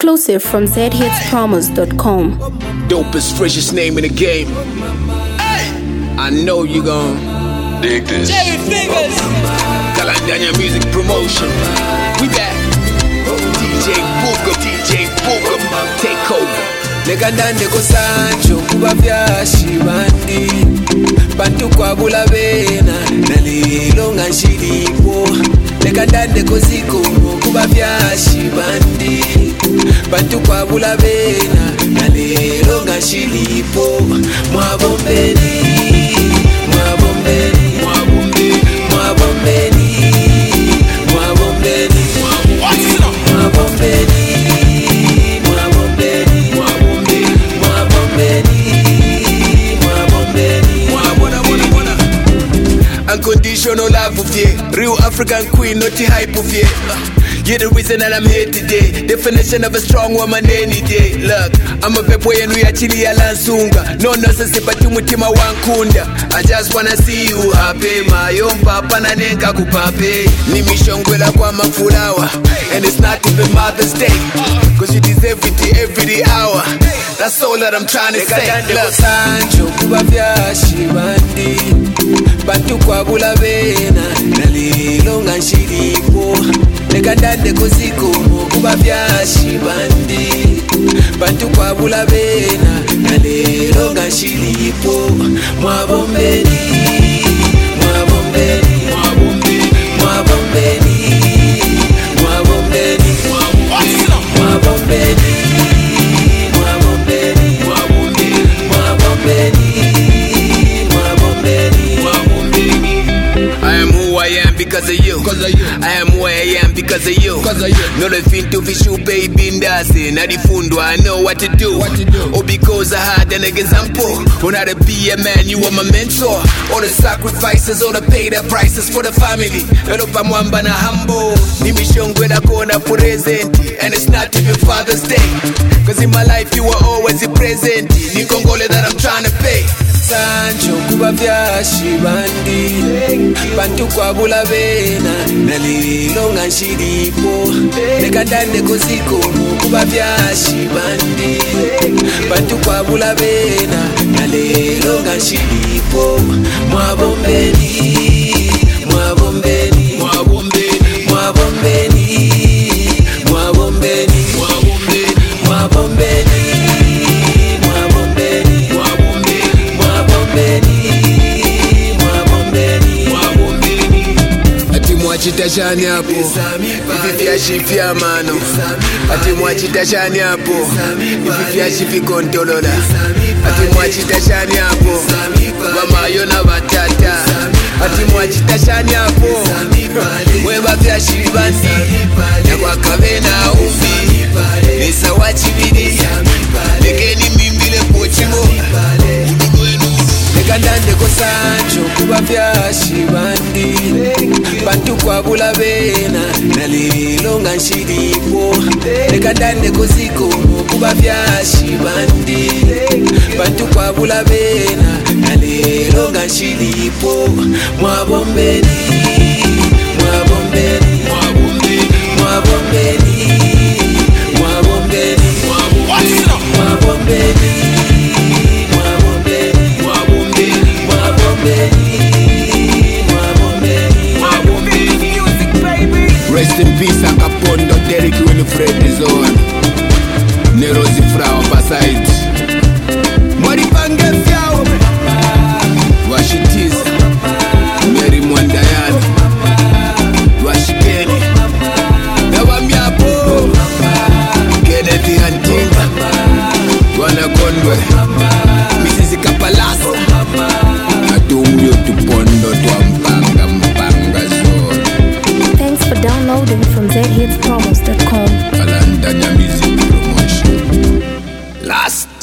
Exclusive from zhitspromos.com. Dopest, freshest name in the game. I know you gon' dig this. Jerry Fingers. Kalandanya Music Promotion. We back. DJ Booker, take over. Nekandande ko Sancho kuba vyashi bandi bantu kwabula bena nalilo ngashilipo. Nekandande ko ziko kuba vyashi bandi bantu kwabula bena nalilo ngashilipo. Mwabombeni unconditional love of you, real African queen, not the hype of you. You're the reason that I'm here today. Definition of a strong woman any day. Look, I'm a pepo and we actually alansunga. No nonsense but mutima wankunda. I just wanna see you happy. My own papa na nenga kupape. Nimishongwela kwa mafulawa. And it's not even Mother's Day, cause you deserve it every hour. That's all that I'm trying to say. Look, Sancho kuba vyashi bandi bantu kwabula bena nalilo ngashilipo. Nekandande koziko kuba vyashi bandi bantu kwabula bena nalilo ngashilipo. Mwabombeni because of you. I am who I am because of you. No nothing to visual baby ndase. Nadifundwa, I know what to do. Oh, because I had an example on how to be a man, you are my mentor. All the sacrifices, all the paid prices for the family. Hello pamwamba na humble. Nimishongwe na kona present. And it's not even Father's Day, cause in my life you were always present. Ni kongole that I'm trying to pay. Sancho kuba vyashi bandi bantu kwabula bena nalilo ngashilipo. Nekandande koziko kuba vyashi bandi bantu kwabula bena nalilo ngashilipo. Mwabombeni mwachita shani hapo hivi vyashi vya mano. Ati mwachita shani hapo hivi vyashi vikontolola. Ati mwachita shani hapo mama yona batata. Ati mwachita shani hapo mweba vyashi bandi yakwa kabena umbi esa wachibidi lekeni mimbile pochimo. Nekandande ko Sancho kuba vyashi bandi bantu kwabula bena nalilo ngashilipo. Nekandande ko ziko kuba vyashi bandi bantu kwabula bena nalilo ngashilipo. Mwabombeni rest in peace Akapondo Derek Winifred Zone Nerozi Frau Basaid Mwaripange vyao Washitiza Mary Mwandayana Washikeni Nawamyapo Kennedy Hantinga Wanakondwe Mrs. Kapalasa Atumyo tupondo tuampanga zone. Thanks for downloading from zhitspromos.com. Kalandanya Music Promotion. Last